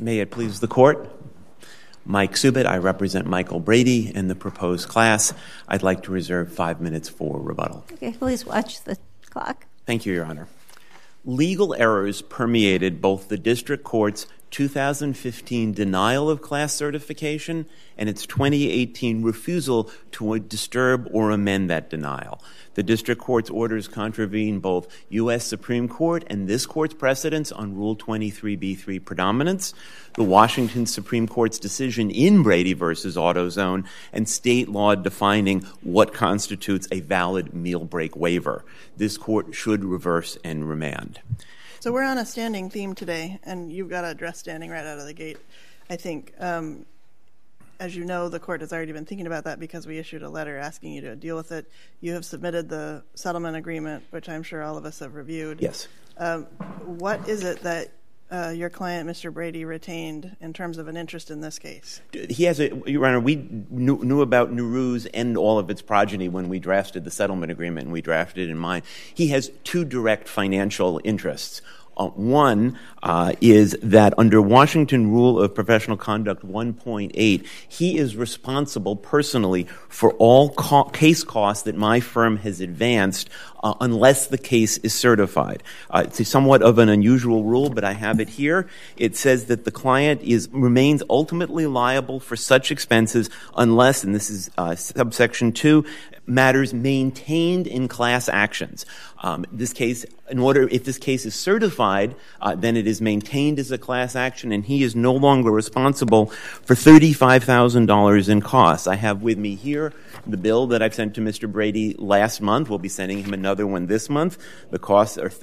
May it please the Court. Mike Subit, I represent Michael Brady in the proposed class. I'd like to reserve 5 minutes for rebuttal. Okay, please watch the clock. Thank you, Your Honor. Legal errors permeated both the District Court's 2015 denial of class certification and its 2018 refusal to disturb or amend that denial. The District Court's orders contravene both U.S. Supreme Court and this Court's precedents on Rule 23b3 predominance, the Washington Supreme Court's decision in Brady v. AutoZone, and state law defining what constitutes a valid meal break waiver. This Court should reverse and remand. So we're on a standing theme today, and you've got to address standing right out of the gate, I think. As you know, the Court has already been thinking about that because we issued a letter asking you to deal with it. You have submitted the settlement agreement, which I'm sure all of us have reviewed. Yes. What is it that your client, Mr. Brady, retained in terms of an interest in this case? He has Your Honor, we knew about Nehru's and all of its progeny when we drafted the settlement agreement, and we drafted it in mind. He has two direct financial interests. One is that under Washington Rule of Professional Conduct 1.8, he is responsible personally for all case costs that my firm has advanced unless the case is certified. It's somewhat of an unusual rule, but I have it here. It says that the client remains ultimately liable for such expenses unless, and this is subsection 2, matters maintained in class actions. This case, if this case is certified, then it is maintained as a class action, and he is no longer responsible for $35,000 in costs. I have with me here the bill that I've sent to Mr. Brady last month. We'll be sending him another one this month. The costs are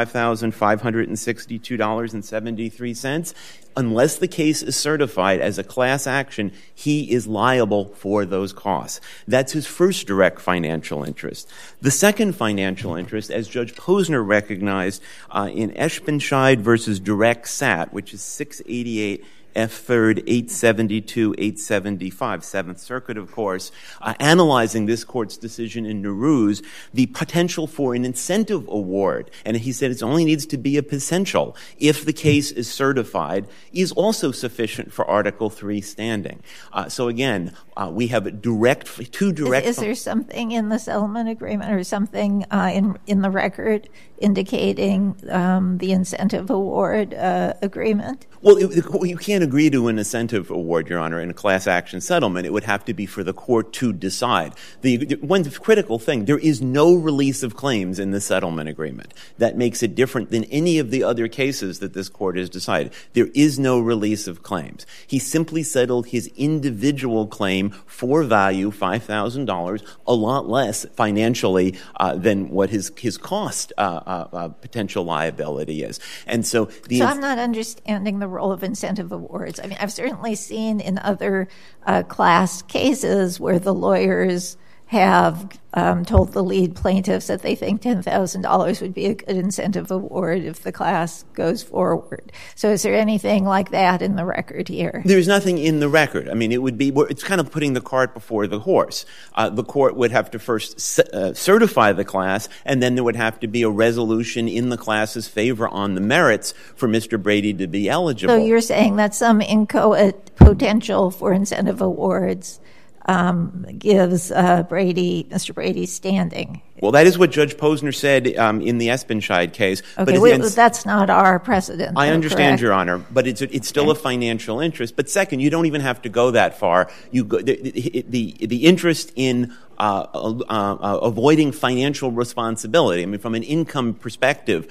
$35,562.73. Unless the case is certified as a class action, he is liable for those costs. That's his first direct financial interest. The second financial interest, as Judge Posner recognized in Eschbenscheid versus Direct Sat, which is 688 F. 3rd, 872, 875, Seventh Circuit, of course, analyzing this Court's decision in Nehru's, the potential for an incentive award, and he said it only needs to be a potential if the case is certified, is also sufficient for Article III standing. So again, we have two direct... Is there something in the settlement agreement or something in the record indicating the incentive award agreement? Well, you can't agree to an incentive award, Your Honor, in a class action settlement. It would have to be for the Court to decide. The one critical thing, there is no release of claims in the settlement agreement. That makes it different than any of the other cases that this Court has decided. There is no release of claims. He simply settled his individual claim for value, $5,000, a lot less financially than what his cost potential liability is. And so I'm not understanding the role of incentive awards. I mean, I've certainly seen in other class cases where the lawyers have told the lead plaintiffs that they think $10,000 would be a good incentive award if the class goes forward. So is there anything like that in the record here? There's nothing in the record. I mean, it's kind of putting the cart before the horse. The Court would have to first certify the class, and then there would have to be a resolution in the class's favor on the merits for Mr. Brady to be eligible. So you're saying that some inchoate potential for incentive awards gives Mr. Brady standing. Well, that is what Judge Posner said in the Eschbenscheid case. Okay, but that's not our precedent. I understand, correct? Your Honor, but it's still a financial interest. But second, you don't even have to go that far. The interest in avoiding financial responsibility. I mean, from an income perspective,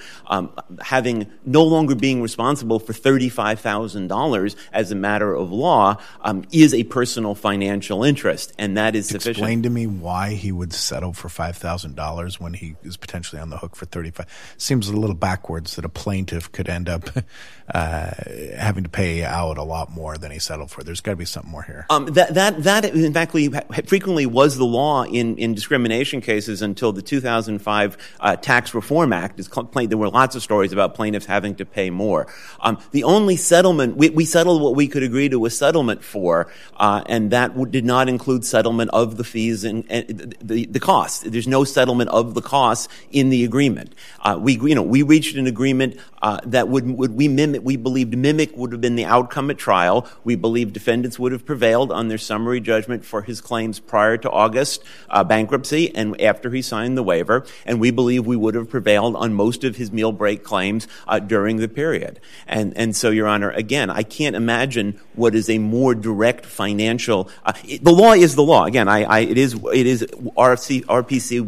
no longer being responsible for $35,000 as a matter of law is a personal financial interest, and that is sufficient. Explain to me why he would settle for $5,000 when he is potentially on the hook for $35,000. Seems a little backwards that a plaintiff could end up having to pay out a lot more than he settled for. There's got to be something more here. That in fact frequently was the law in discrimination cases until the 2005 Tax Reform Act. There were lots of stories about plaintiffs having to pay more. The only settlement, we settled what we could agree to a settlement for, and that did not include settlement of the fees and the costs. There's no settlement of the costs in the agreement. We reached an agreement that we believed mimic would have been the outcome at trial. We believe defendants would have prevailed on their summary judgment for his claims prior to August bankruptcy and after he signed the waiver, and we believe we would have prevailed on most of his meal break claims during the period. And so, Your Honor, again, I can't imagine what is a more direct financial. The law is the law. Again, it is RPC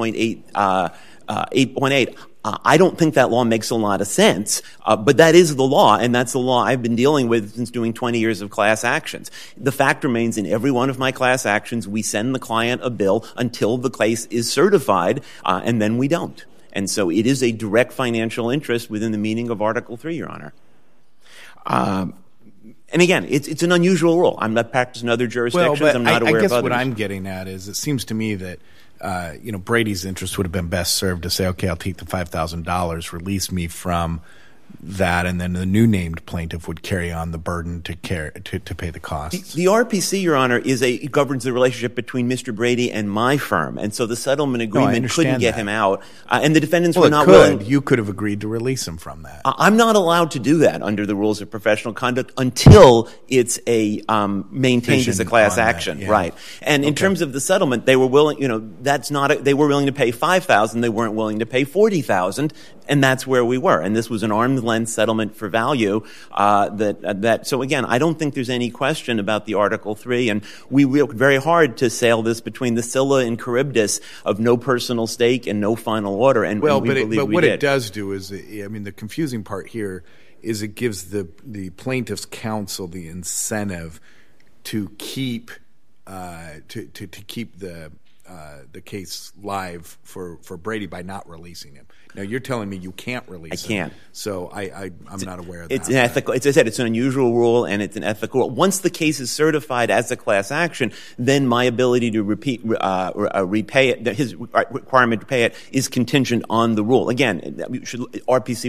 8.8. I don't think that law makes a lot of sense, but that is the law, and that's the law I've been dealing with since doing 20 years of class actions. The fact remains, in every one of my class actions, we send the client a bill until the case is certified, and then we don't. And so it is a direct financial interest within the meaning of Article 3, Your Honor. And again, it's an unusual rule. I'm not practicing other jurisdictions. Well, but I'm not aware I guess of others. What I'm getting at is it seems to me that Brady's interest would have been best served to say, okay, I'll take the $5,000, release me from that, and then the new named plaintiff would carry on the burden to pay the costs. The RPC, Your Honor, governs the relationship between Mr. Brady and my firm, and so the settlement agreement couldn't get him out, and the defendants were not willing. You could have agreed to release him from that. I'm not allowed to do that under the rules of professional conduct until it's maintained as a class action, yeah. Right? And in terms of the settlement, they were willing. They were willing to pay $5,000. They weren't willing to pay $40,000. And that's where we were. And this was an arm's length settlement for value. So again, I don't think there's any question about the Article 3. And we worked very hard to sail this between the Scylla and Charybdis of no personal stake and no final order. And we believe we did. But what it does do is, the confusing part here is it gives the plaintiff's counsel the incentive to keep the case live for Brady by not releasing him. Now, you're telling me you can't release him. I can't. So I'm not aware of that. It's an ethical. As I said, it's an unusual rule, and it's an ethical rule. Once the case is certified as a class action, then my ability to repay it, his requirement to pay it, is contingent on the rule. Again, RPC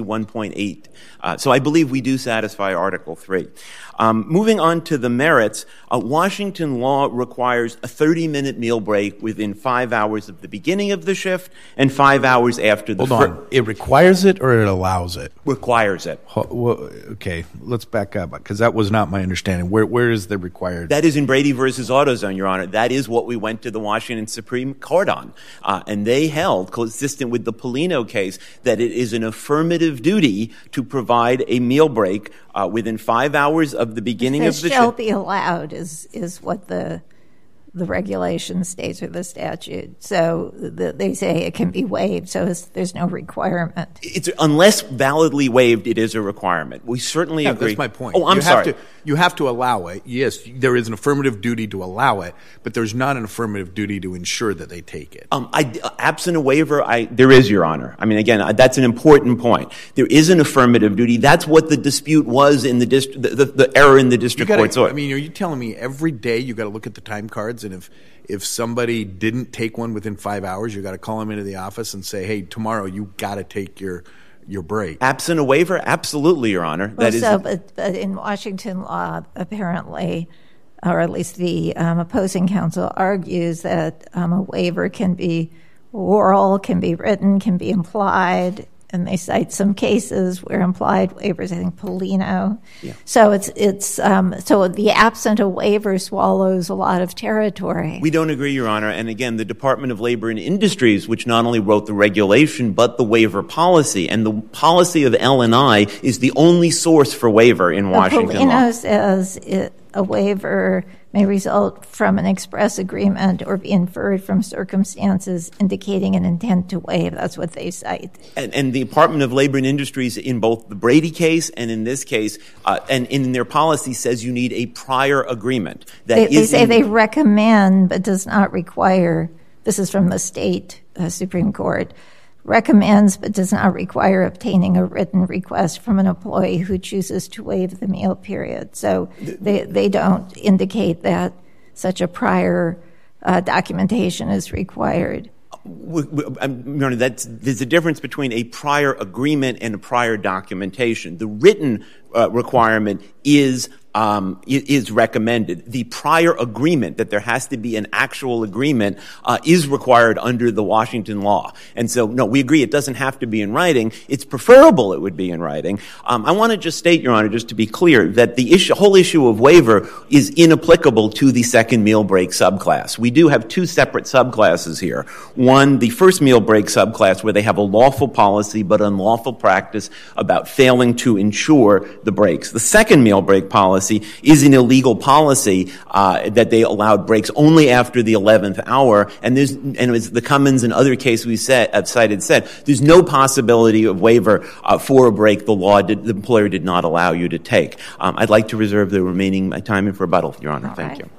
1.8. So I believe we do satisfy Article 3. Moving on to the merits, Washington law requires a 30-minute meal break within 5 hours of the beginning of the shift and 5 hours after the Hold on. It requires it or it allows it? Requires it. Okay, let's back up, because that was not my understanding. Where is the required? That is in Brady versus AutoZone, Your Honor. That is what we went to the Washington Supreme Court on. And they held, consistent with the Polino case, that it is an affirmative duty to provide a meal break within 5 hours of the beginning of the shift. Shall be allowed is what the regulation states, or the statute. So they say it can be waived, so there's no requirement. Unless validly waived, it is a requirement. We certainly agree. That's my point. Oh, I'm sorry. You have to allow it. Yes, there is an affirmative duty to allow it, but there's not an affirmative duty to ensure that they take it. Absent a waiver, there is, Your Honor. Again, that's an important point. There is an affirmative duty. That's what the dispute was in the error in the district court's order. Are you telling me every day you got to look at the time cards, and if somebody didn't take one within 5 hours, you got to call them into the office and say, hey, tomorrow you got to take your break? Absent a waiver? Absolutely, Your Honor. But in Washington law, apparently, or at least the opposing counsel argues that a waiver can be oral, can be written, can be implied, and they cite some cases where implied waivers, I think Polino. Yeah. So so the absent a waiver swallows a lot of territory. We don't agree, Your Honor. And again, the Department of Labor and Industries, which not only wrote the regulation but the waiver policy, and the policy of L&I is the only source for waiver in Washington law. Polino says a waiver may result from an express agreement or be inferred from circumstances indicating an intent to waive. That's what they cite. And the Department of Labor and Industries, in both the Brady case and in this case, and in their policy, says you need a prior agreement. They say they recommend but does not require. This is from the state Supreme Court. Recommends but does not require obtaining a written request from an employee who chooses to waive the meal period. So they don't indicate that such a prior documentation is required. There's a difference between a prior agreement and a prior documentation. The written requirement is is recommended. The prior agreement, that there has to be an actual agreement, is required under the Washington law. And so, no, we agree it doesn't have to be in writing. It's preferable it would be in writing. I want to just state, Your Honor, just to be clear, that the whole issue of waiver is inapplicable to the second meal break subclass. We do have two separate subclasses here. One, the first meal break subclass, where they have a lawful policy but unlawful practice about failing to ensure the breaks. The second meal break policy is an illegal policy that they allowed breaks only after the 11th hour. And as the Cummins and other cases we cited said, there's no possibility of waiver for a break the employer did not allow you to take. I'd like to reserve the remaining time for rebuttal, Your Honor. Thank you.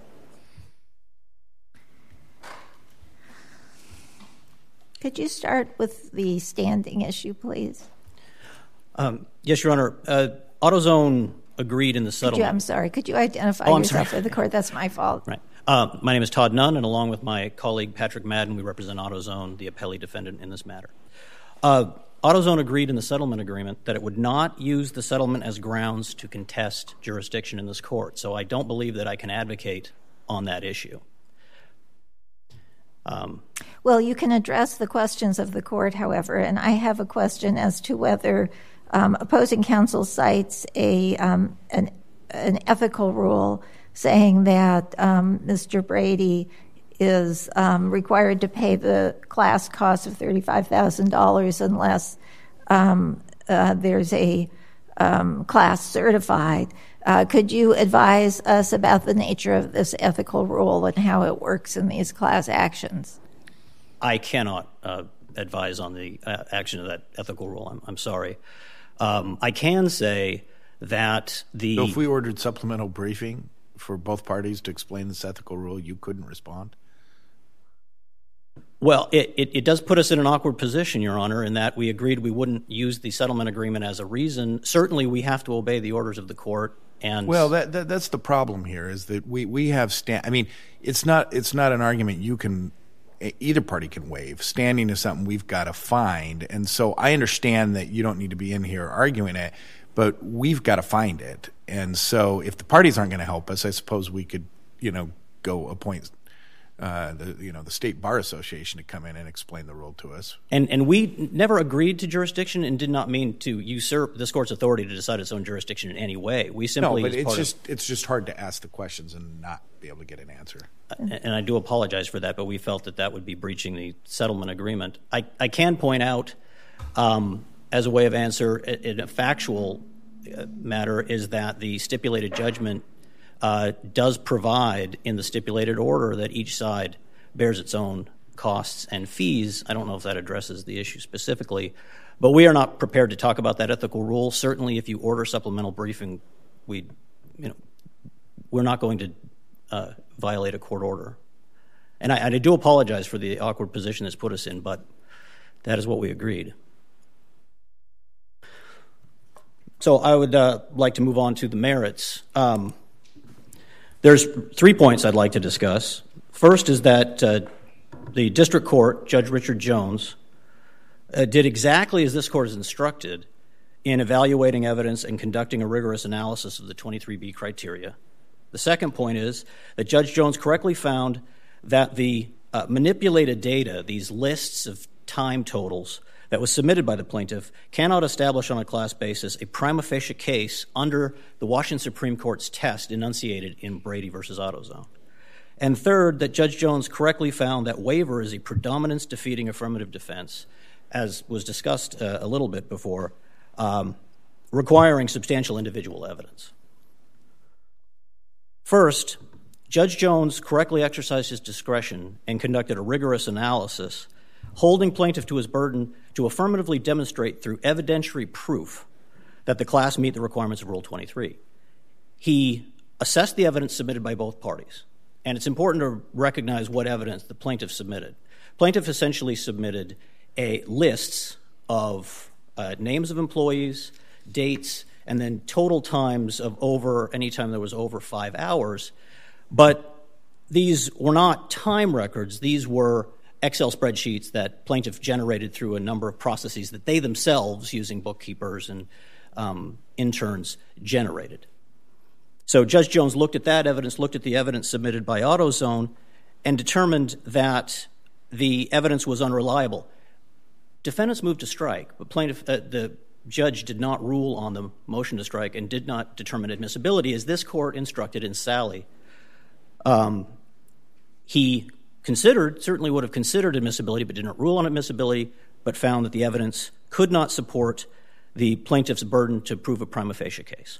Could you start with the standing issue, please? Yes, Your Honor. AutoZone agreed in the settlement. Could you identify yourself for the court? That's my fault. Right. My name is Todd Nunn, and along with my colleague Patrick Madden, we represent AutoZone, the appellee defendant in this matter. AutoZone agreed in the settlement agreement that it would not use the settlement as grounds to contest jurisdiction in this court, so I don't believe that I can advocate on that issue. Well, you can address the questions of the court, however, and I have a question as to whether opposing counsel cites an ethical rule saying that Mr. Brady is required to pay the class cost of $35,000 unless there's a class certified. Could you advise us about the nature of this ethical rule and how it works in these class actions? I cannot advise on the action of that ethical rule. I'm sorry. I can say that So if we ordered supplemental briefing for both parties to explain this ethical rule, you couldn't respond? Well, it does put us in an awkward position, Your Honor, in that we agreed we wouldn't use the settlement agreement as a reason. Certainly, we have to obey the orders of the court. And well, that's the problem here, is that we have I mean, it's not an argument you can either party can waive. Standing is something we've got to find, and so I understand that you don't need to be in here arguing it, but we've got to find it. And so, if the parties aren't going to help us, I suppose we could, go appoint the State Bar Association to come in and explain the rule to us. And we never agreed to jurisdiction and did not mean to usurp this court's authority to decide its own jurisdiction in any way. We simply it's just hard to ask the questions and not be able to get an answer. And I do apologize for that, but we felt that would be breaching the settlement agreement. I can point out, as a way of answer, in a factual matter, is that the stipulated judgment does provide in the stipulated order that each side bears its own costs and fees. I don't know if that addresses the issue specifically, but we are not prepared to talk about that ethical rule. Certainly, if you order supplemental briefing, we're not going to violate a court order. And I do apologize for the awkward position that's put us in, but that is what we agreed. So I would like to move on to the merits. There's 3 points I'd like to discuss. First is that the district court, Judge Richard Jones, did exactly as this court has instructed in evaluating evidence and conducting a rigorous analysis of the 23B criteria. The second point is that Judge Jones correctly found that the manipulated data, these lists of time totals that was submitted by the plaintiff, cannot establish on a class basis a prima facie case under the Washington Supreme Court's test enunciated in Brady v. AutoZone. And third, that Judge Jones correctly found that waiver is a predominance-defeating affirmative defense, as was discussed a little bit before, requiring substantial individual evidence. First, Judge Jones correctly exercised his discretion and conducted a rigorous analysis, holding plaintiff to his burden to affirmatively demonstrate through evidentiary proof that the class meet the requirements of Rule 23. He assessed the evidence submitted by both parties, and it's important to recognize what evidence the plaintiff submitted. Plaintiff essentially submitted lists of names of employees, dates, and then total times of any time there was over 5 hours. But these were not time records. These were Excel spreadsheets that plaintiff generated through a number of processes that they themselves, using bookkeepers and interns, generated. So Judge Jones looked at that evidence, looked at the evidence submitted by AutoZone, and determined that the evidence was unreliable. Defendants moved to strike, but the judge did not rule on the motion to strike and did not determine admissibility, as this court instructed in Sally. He certainly would have considered admissibility, but did not rule on admissibility, but found that the evidence could not support the plaintiff's burden to prove a prima facie case.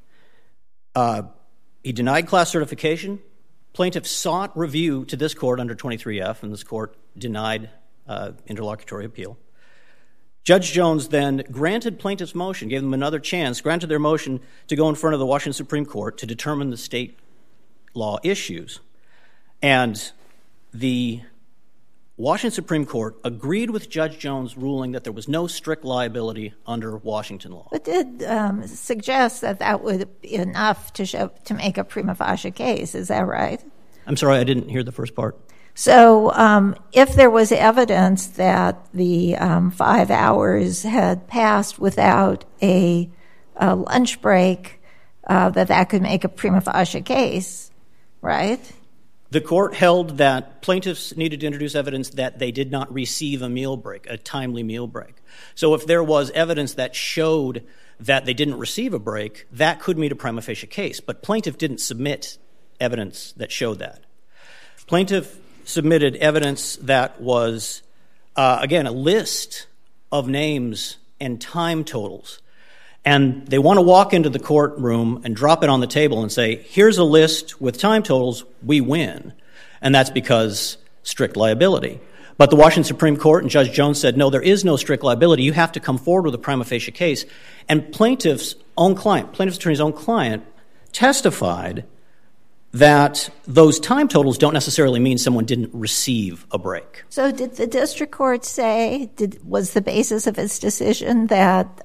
He denied class certification. Plaintiff sought review to this court under 23F, and this court denied interlocutory appeal. Judge Jones then granted plaintiff's motion, gave them another chance, granted their motion to go in front of the Washington Supreme Court to determine the state law issues. And the Washington Supreme Court agreed with Judge Jones' ruling that there was no strict liability under Washington law. But did suggest that that would be enough to make a prima facie case. Is that right? I'm sorry, I didn't hear the first part. So if there was evidence that the 5 hours had passed without a lunch break, that could make a prima facie case, right? The court held that plaintiffs needed to introduce evidence that they did not receive a meal break, a timely meal break. So if there was evidence that showed that they didn't receive a break, that could meet a prima facie case. But plaintiff didn't submit evidence that showed that. Plaintiff submitted evidence that was, again, a list of names and time totals. And they want to walk into the courtroom and drop it on the table and say, here's a list with time totals, we win. And that's because strict liability. But the Washington Supreme Court and Judge Jones said, no, there is no strict liability. You have to come forward with a prima facie case. And plaintiff's attorney's own client, testified that those time totals don't necessarily mean someone didn't receive a break. So did the district court say, was the basis of its decision that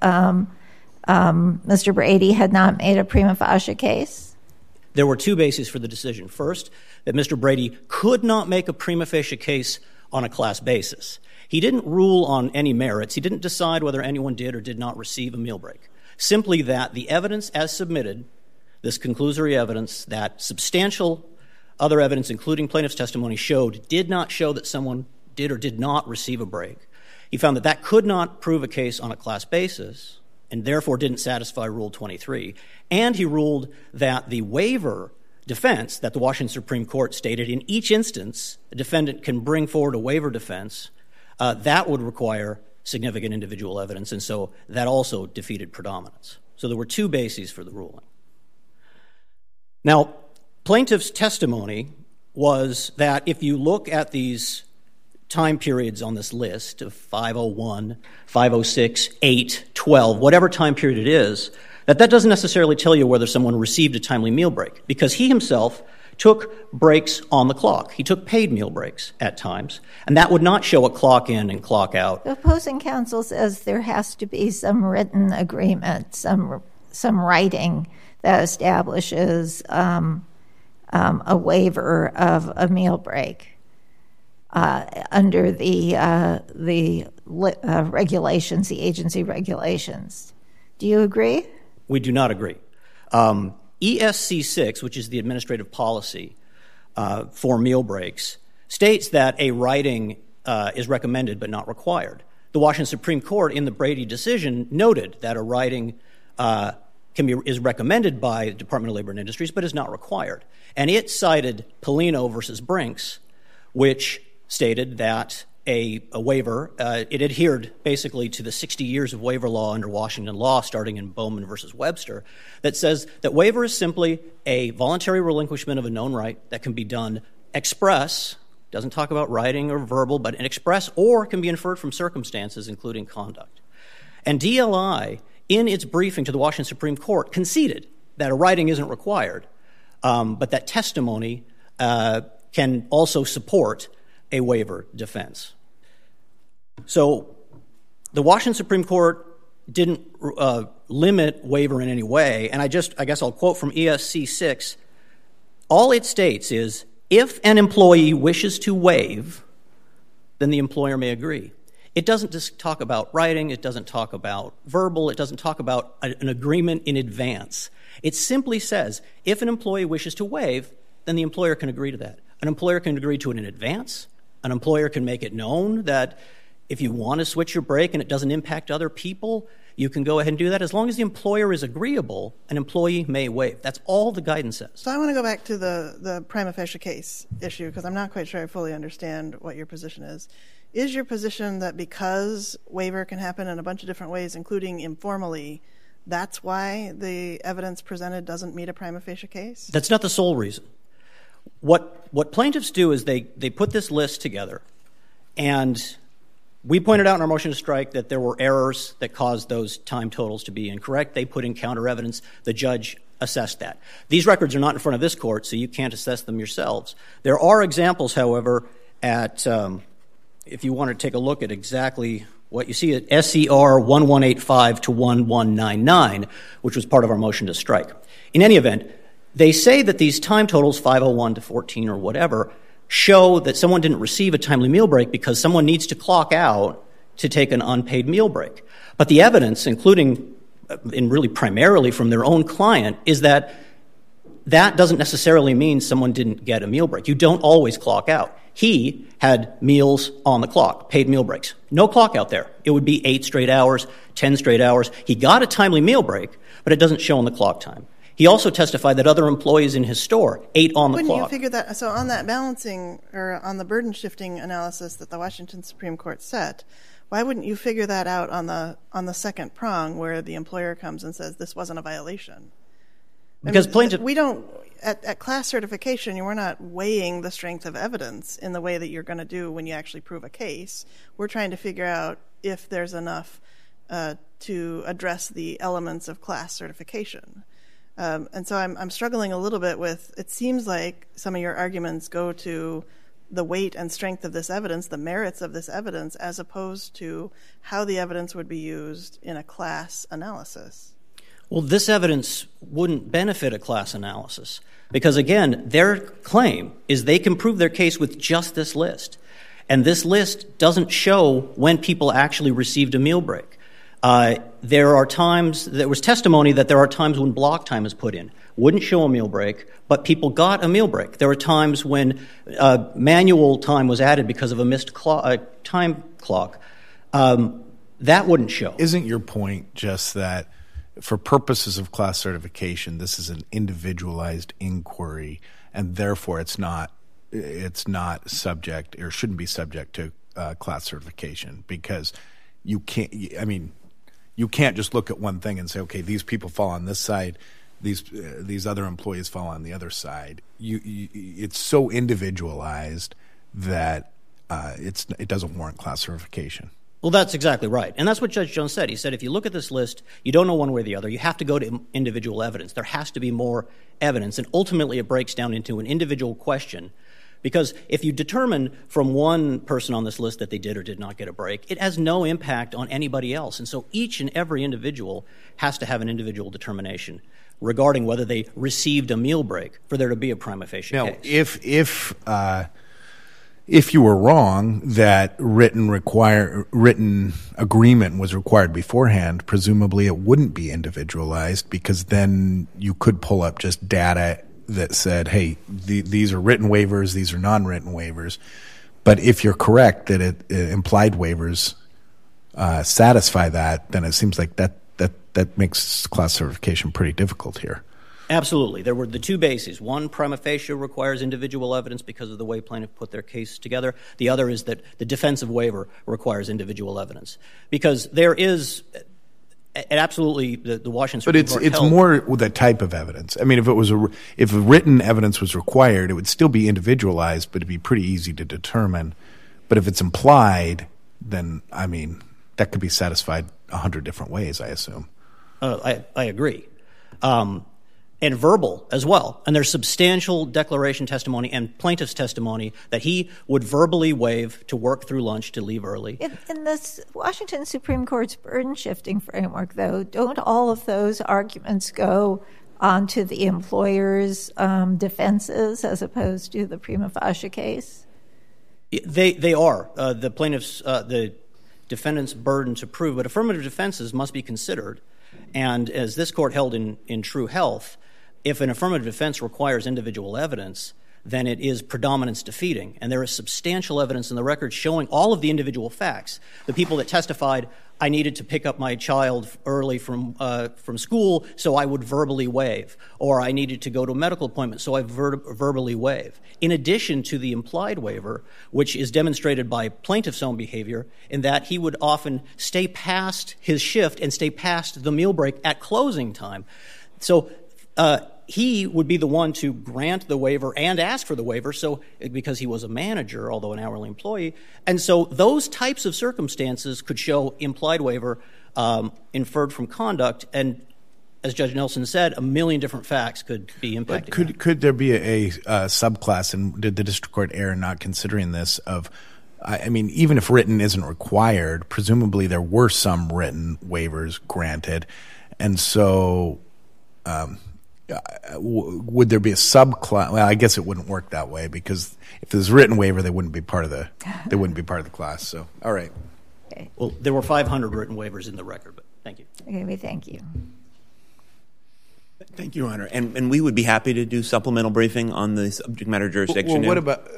Mr. Brady had not made a prima facie case? There were two bases for the decision. First, that Mr. Brady could not make a prima facie case on a class basis. He didn't rule on any merits. He didn't decide whether anyone did or did not receive a meal break. Simply that the evidence as submitted, this conclusory evidence, that substantial other evidence, including plaintiff's testimony, did not show that someone did or did not receive a break. He found that that could not prove a case on a class basis, and therefore didn't satisfy Rule 23. And he ruled that the waiver defense that the Washington Supreme Court stated in each instance a defendant can bring forward a waiver defense, that would require significant individual evidence, and so that also defeated predominance. So there were two bases for the ruling. Now, plaintiff's testimony was that if you look at these time periods on this list of 501, 506, 8, 12, whatever time period it is, that doesn't necessarily tell you whether someone received a timely meal break, because he himself took breaks on the clock. He took paid meal breaks at times, and that would not show a clock in and clock out. The opposing counsel says there has to be some written agreement, some writing that establishes a waiver of a meal break under the regulations, the agency regulations. Do you agree? We do not agree. ESC 6, which is the administrative policy for meal breaks, states that a writing is recommended but not required. The Washington Supreme Court, in the Brady decision, noted that a writing is recommended by the Department of Labor and Industries but is not required. And it cited Polino versus Brinks, which stated that a waiver, it adhered basically to the 60 years of waiver law under Washington law, starting in Bowman versus Webster, that says that waiver is simply a voluntary relinquishment of a known right that can be done express, doesn't talk about writing or verbal, but an express, or can be inferred from circumstances, including conduct. And DLI, in its briefing to the Washington Supreme Court, conceded that a writing isn't required, but that testimony can also support a waiver defense. So the Washington Supreme Court didn't limit waiver in any way, and I guess I'll quote from ESC 6. All it states is, if an employee wishes to waive, then the employer may agree. It doesn't just talk about writing, it doesn't talk about verbal, it doesn't talk about an agreement in advance. It simply says if an employee wishes to waive, then the employer can agree to that. An employer can agree to it in advance. An employer can make it known that if you want to switch your break and it doesn't impact other people, you can go ahead and do that. As long as the employer is agreeable, an employee may waive. That's all the guidance says. So I want to go back to the prima facie case issue because I'm not quite sure I fully understand what your position is. Is your position that because waiver can happen in a bunch of different ways, including informally, that's why the evidence presented doesn't meet a prima facie case? That's not the sole reason. What plaintiffs do is they put this list together, and we pointed out in our motion to strike that there were errors that caused those time totals to be incorrect. They put in counter evidence. The judge assessed that. These records are not in front of this court, so you can't assess them yourselves. There are examples, however, at if you want to take a look at exactly what you see at SCR 1185 to 1199, which was part of our motion to strike. In any event, they say that these time totals, 501 to 14 or whatever, show that someone didn't receive a timely meal break because someone needs to clock out to take an unpaid meal break. But the evidence, including and really primarily from their own client, is that that doesn't necessarily mean someone didn't get a meal break. You don't always clock out. He had meals on the clock, paid meal breaks. No clock out there. It would be 8 straight hours, 10 straight hours. He got a timely meal break, but it doesn't show on the clock time. He also testified that other employees in his store ate on the clock. Wouldn't you figure that? So on that balancing or on the burden shifting analysis that the Washington Supreme Court set, why wouldn't you figure that out on the second prong where the employer comes and says this wasn't a violation? Because plaintiff, we don't at class certification, we're not weighing the strength of evidence in the way that you're going to do when you actually prove a case. We're trying to figure out if there's enough to address the elements of class certification. And so I'm struggling a little bit with, it seems like some of your arguments go to the weight and strength of this evidence, the merits of this evidence, as opposed to how the evidence would be used in a class analysis. Well, this evidence wouldn't benefit a class analysis because, again, their claim is they can prove their case with just this list. And this list doesn't show when people actually received a meal break. There are times, there was testimony that there are times when block time is put in. Wouldn't show a meal break, but people got a meal break. There were times when manual time was added because of a missed time clock. That wouldn't show. Isn't your point just that for purposes of class certification, this is an individualized inquiry, and therefore it's not subject or shouldn't be subject to class certification because you can't. I mean, you can't just look at one thing and say, okay, these people fall on this side, these other employees fall on the other side. It's so individualized that it doesn't warrant class certification. Well, that's exactly right. And that's what Judge Jones said. He said if you look at this list, you don't know one way or the other. You have to go to individual evidence. There has to be more evidence. And ultimately it breaks down into an individual question because if you determine from one person on this list that they did or did not get a break, it has no impact on anybody else. And so each and every individual has to have an individual determination regarding whether they received a meal break for there to be a prima facie case. Now, if you were wrong that written agreement was required beforehand, presumably it wouldn't be individualized because then you could pull up just data that said, hey, these are written waivers, these are non-written waivers. But if you're correct that implied waivers satisfy that, then it seems like that makes class certification pretty difficult here. Absolutely. There were the two bases. One, prima facie requires individual evidence because of the way plaintiff put their case together. The other is that the defensive waiver requires individual evidence. Because there is absolutely the Washington Supreme Court But it's more the type of evidence. I mean, if written evidence was required, it would still be individualized, but it'd be pretty easy to determine. But if it's implied, then, I mean, that could be satisfied 100 different ways, I assume. I agree. And verbal as well. And there's substantial declaration testimony and plaintiff's testimony that he would verbally waive to work through lunch to leave early. In this Washington Supreme Court's burden-shifting framework, though, don't all of those arguments go onto the employer's defenses as opposed to the prima facie case? They are. The plaintiff's, the defendant's burden to prove, but affirmative defenses must be considered. And as this court held in True Health, if an affirmative defense requires individual evidence, then it is predominance defeating. And there is substantial evidence in the record showing all of the individual facts. The people that testified, I needed to pick up my child early from school, so I would verbally waive. Or I needed to go to a medical appointment, so I verbally waive. In addition to the implied waiver, which is demonstrated by plaintiff's own behavior, in that he would often stay past his shift and stay past the meal break at closing time. So he would be the one to grant the waiver and ask for the waiver, so because he was a manager, although an hourly employee. And so those types of circumstances could show implied waiver inferred from conduct. And as Judge Nelson said, a million different facts could be impacted. But could there be a subclass, and did the district court err in not considering this, of, I mean, even if written isn't required, presumably there were some written waivers granted. And so would there be a subclass? Well, I guess it wouldn't work that way, because if there's a written waiver, they wouldn't be part of the class. So, all right. Okay. Well, there were 500 written waivers in the record, but thank you. Okay, we thank you. Thank you, Your Honor. And we would be happy to do supplemental briefing on the subject matter jurisdiction. Well, what about,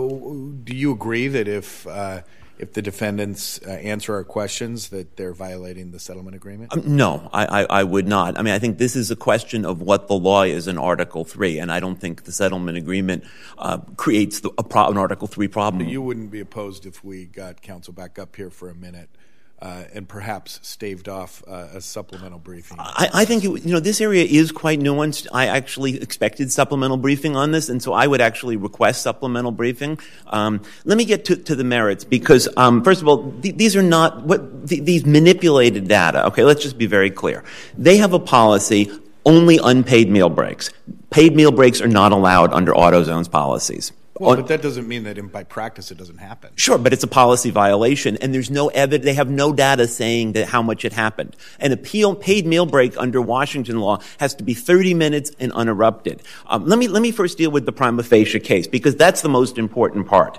do you agree that if the defendants answer our questions that they're violating the settlement agreement? No, I would not. I mean, I think this is a question of what the law is in Article 3, and I don't think the settlement agreement creates an Article 3 problem. You wouldn't be opposed if we got counsel back up here for a minute and perhaps staved off a supplemental briefing? I think, this area is quite nuanced. I actually expected supplemental briefing on this, and so I would actually request supplemental briefing. Let me get to the merits, because, first of all, these are not these manipulated data. Okay, let's just be very clear. They have a policy, only unpaid meal breaks. Paid meal breaks are not allowed under AutoZone's policies. Well, but that doesn't mean that by practice it doesn't happen. Sure, but it's a policy violation, and there's no evidence. They have no data saying that how much it happened. An paid meal break under Washington law has to be 30 minutes and uninterrupted. Let me first deal with the prima facie case, because that's the most important part.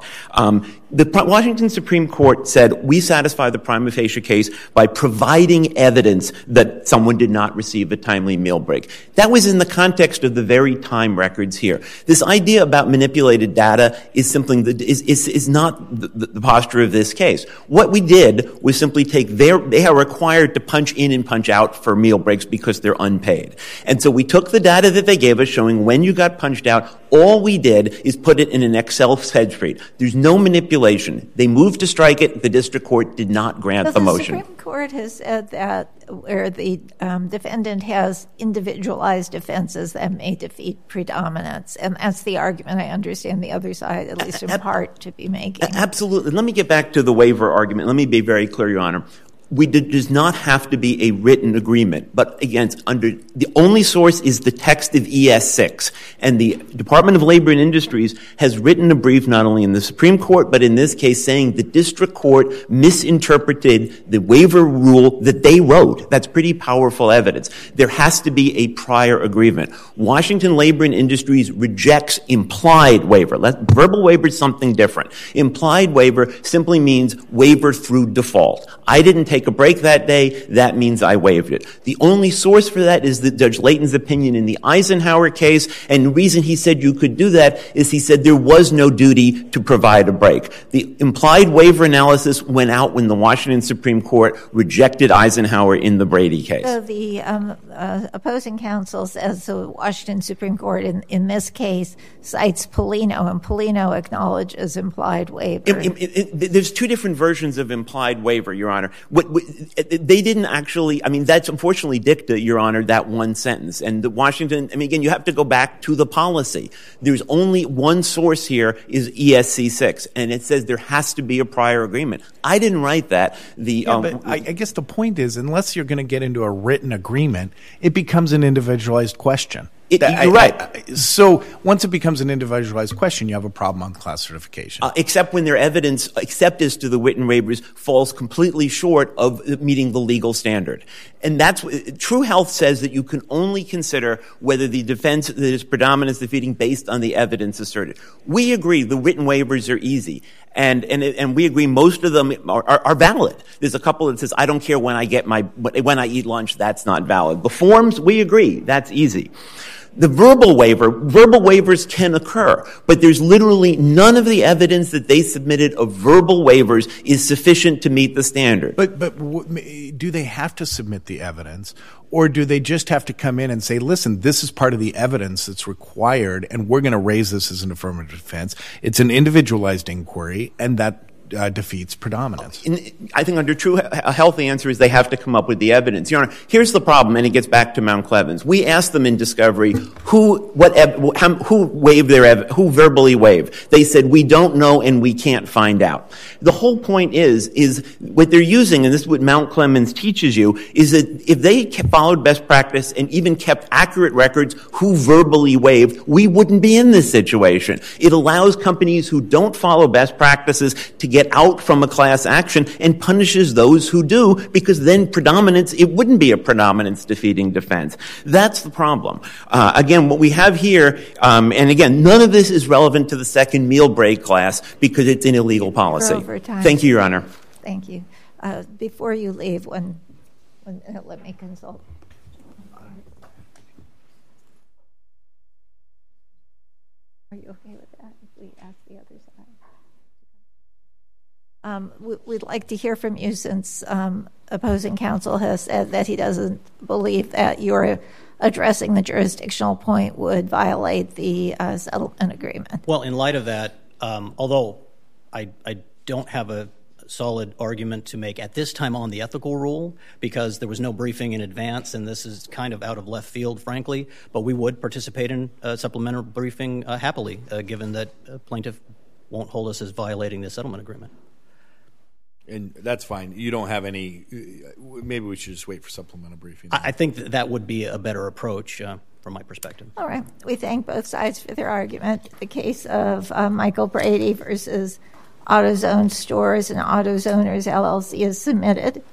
The Washington Supreme Court said we satisfy the prima facie case by providing evidence that someone did not receive a timely meal break. That was in the context of the very time records here. This idea about manipulated data is simply is not the posture of this case. What we did was simply they are required to punch in and punch out for meal breaks because they're unpaid. And so we took the data that they gave us showing when you got punched out. All we did is put it in an Excel spreadsheet. There's no manipulation. They moved to strike it. The district court did not grant the motion. The Supreme Court has said that where the defendant has individualized offenses that may defeat predominance. And that's the argument I understand the other side, at least in part, to be making. Absolutely. Let me get back to the waiver argument. Let me be very clear, Your Honor. Does not have to be a written agreement, but again, the only source is the text of ES6. And the Department of Labor and Industries has written a brief not only in the Supreme Court, but in this case saying the district court misinterpreted the waiver rule that they wrote. That's pretty powerful evidence. There has to be a prior agreement. Washington Labor and Industries rejects implied waiver. Verbal waiver is something different. Implied waiver simply means waiver through default. I didn't take a break that day, that means I waived it. The only source for that is Judge Layton's opinion in the Eisenhower case, and the reason he said you could do that is he said there was no duty to provide a break. The implied waiver analysis went out when the Washington Supreme Court rejected Eisenhower in the Brady case. So the opposing counsel says the Washington Supreme Court in this case cites Polino, and Polino acknowledges implied waiver. There's two different versions of implied waiver, Your Honor. They didn't actually, that's unfortunately dicta, Your Honor, that one sentence. And the Washington, again, you have to go back to the policy. There's only one source here is ESC6, and it says there has to be a prior agreement. I didn't write that. But I guess the point is, unless you're going to get into a written agreement, it becomes an individualized question. You're right. So once it becomes an individualized question, you have a problem on class certification. Except when their evidence, except as to the Witten waivers, falls completely short of meeting the legal standard. And that's True Health says that you can only consider whether the defense that is predominance defeating based on the evidence asserted. We agree the Witten waivers are easy. And we agree most of them are valid. There's a couple that says, I don't care when I eat lunch, that's not valid. The forms, we agree, that's easy. The verbal waivers can occur, but there's literally none of the evidence that they submitted of verbal waivers is sufficient to meet the standard. But do they have to submit the evidence, or do they just have to come in and say, listen, this is part of the evidence that's required, and we're going to raise this as an affirmative defense? It's an individualized inquiry, and that defeats predominance. I think under True Health, the answer is they have to come up with the evidence. Your Honor, here's the problem, and it gets back to Mount Clemens. We asked them in discovery who verbally waived. They said, we don't know and we can't find out. The whole point is what they're using, and this is what Mount Clemens teaches you, is that if they followed best practice and even kept accurate records who verbally waived, we wouldn't be in this situation. It allows companies who don't follow best practices to get out from a class action and punishes those who do, because then it wouldn't be a predominance defeating defense. That's the problem. Again, what we have here, and again, none of this is relevant to the second meal break class because it's an illegal policy. Thank you, Your Honor. Thank you. Before you leave, let me consult. Are you okay with that if we ask the other side? We'd like to hear from you, since opposing counsel has said that he doesn't believe that your addressing the jurisdictional point would violate the settlement agreement. Well, in light of that, although I don't have a solid argument to make at this time on the ethical rule, because there was no briefing in advance, and this is kind of out of left field, frankly, but we would participate in a supplemental briefing happily, given that plaintiff won't hold us as violating the settlement agreement. And that's fine. You don't have any – maybe we should just wait for supplemental briefing. I think that would be a better approach from my perspective. All right. We thank both sides for their argument. The case of Michael Brady versus AutoZone Stores and AutoZoners LLC is submitted.